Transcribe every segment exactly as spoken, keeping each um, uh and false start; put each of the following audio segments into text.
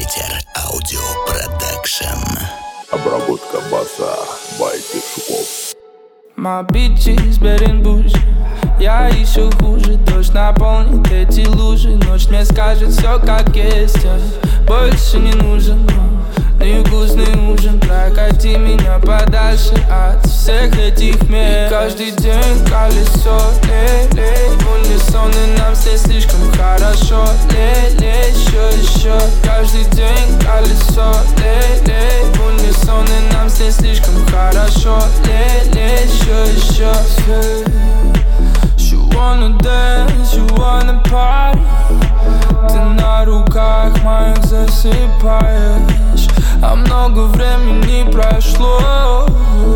Ветер Аудио Продакшн. Обработка баса by Тишуков. My bitches bad and bougie. Я еще хуже. Дождь наполнит эти лужи. Ночь мне скажет все как есть. Я больше не нужен. Невкусный ужин. Прокати меня подальше от всех этих мест. И каждый день колесо. Лей-лей в унисон, и нам здесь слишком хорошо. Лей-лей, еще, еще. Каждый день колесо. Лей-лей в унисон, и нам здесь слишком хорошо. Лей-лей, еще, еще. You wanna dance, you wanna party. Ты на руках моих засыпаешь. А много времени прошло,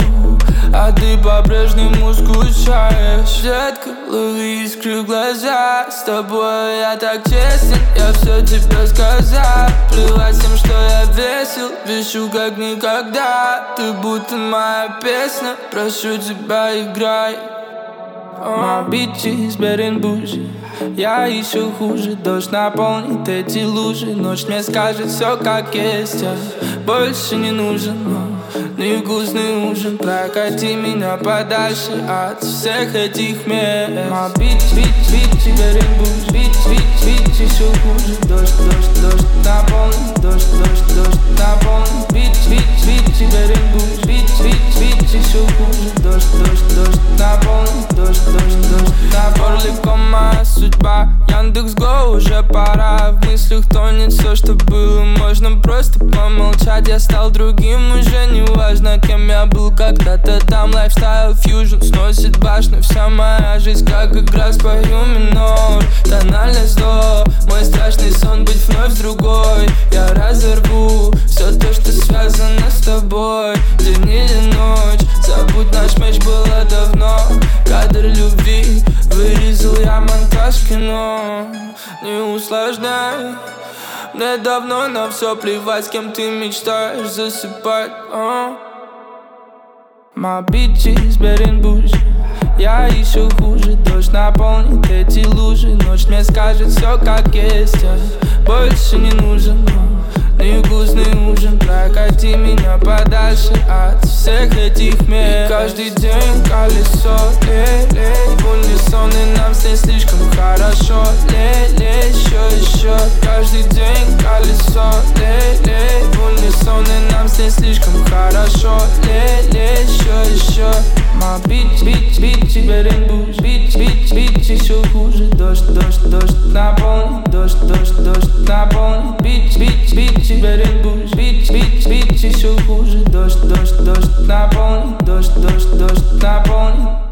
а ты по-прежнему скучаешь. Детка, лови искры в глаза. С тобой я так честен, я все тебе сказал. Плевать с тем, что я весел, вешу как никогда. Ты будто моя песня, прошу тебя, играй. My bitches bad and bougie. Я еще хуже. Дождь наполнит эти лужи. Ночь мне скажет все как есть. Я больше не нужен. Невкусный ужин. Прокати меня подальше от всех этих мест. My bitch, bitch, bitch, bad and bougie. Bitch, bitch, bitch, еще хуже. Дождь, дождь, дождь наполнит. Дождь, дождь, дождь наполнит. Bitch, bitch, bitch, bad and bougie. Bitch, bitch, bitch, еще хуже. Дождь, дождь, дождь наполнит. Дождь, дождь, дождь на горликом моя судьба. Яндекс.Го, уже пора. В мыслях тонет все, что было. Можно просто помолчать. Я стал другим, уже не важно, кем я был когда-то там. Лайфстайл фьюжн сносит башню. Вся моя жизнь как игра, спою минор. Тональность до. Мой страшный сон быть вновь другой. Я разорву все то, что связано с тобой. День или ночь, забудь, наш матч было давно. Кадр любви, вырезал я монтаж кино. Не усложняй, мне давно на все плевать, с кем ты мечтаешь засыпать. uh. My bitches bad and bougie. Я еще хуже. Дождь наполнит эти лужи. Ночь мне скажет все как есть. Я больше не нужен. Невкусный ужин. Прокати меня подальше от всех этих мест. И каждый день колесо. Лей-лей в унисон, и нам здесь слишком хорошо. Лей-лей, еще, еще. Каждый день колесо. Лей-лей в унисон, и нам здесь слишком хорошо. Лей-лей, еще, еще. My bitch, bitch, bitch, bad and bougie. Bitch, bitch, bitch, еще хуже. Дождь, дождь, дождь наполнит. Дождь, дождь, дождь наполнит. Bitch, bitch, bitch, bad and bougie. Bitch, bitch, bitch, еще хуже. Дождь, дождь, дождь наполнит. Дождь, дождь, дождь наполнит.